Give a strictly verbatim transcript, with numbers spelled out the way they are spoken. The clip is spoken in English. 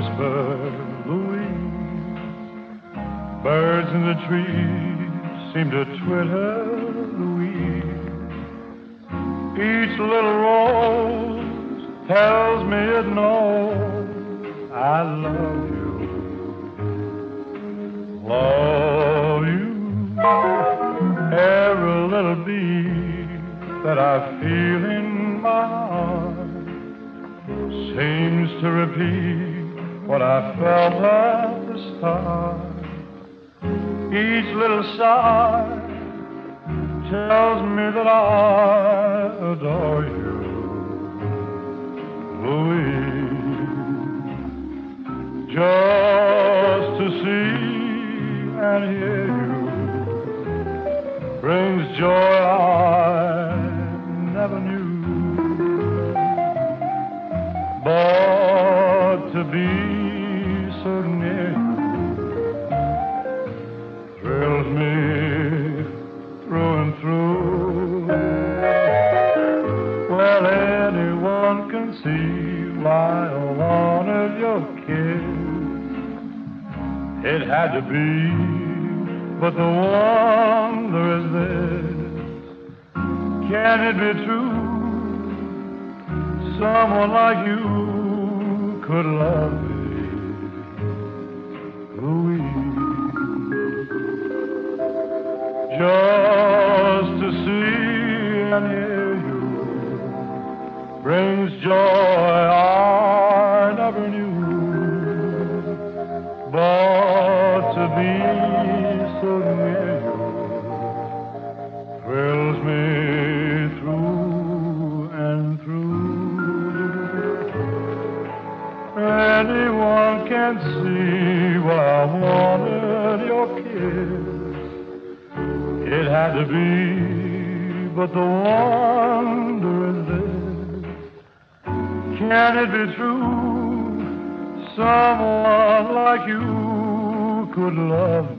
whisper, Louise. Birds in the trees seem to twitter, Louise. Each little rose tells me it knows I love you. Love you. Every little beat that I feel in my heart seems to repeat what I felt at the start. Each little sigh tells me that I adore you, Louise. Just to see and hear you brings joy I never knew. But to be so near you thrills me through and through. Well, anyone can see why I wanted your kiss. It had to be, but the wonder is this: can it be true? Someone like you could love me, Louise. Just to see and hear you brings joy I never knew. But to be so near you thrills me through and through. Anyone can see why I wanted your kiss. It had to be, but the wonder is this: can it be true? Someone like you could love me.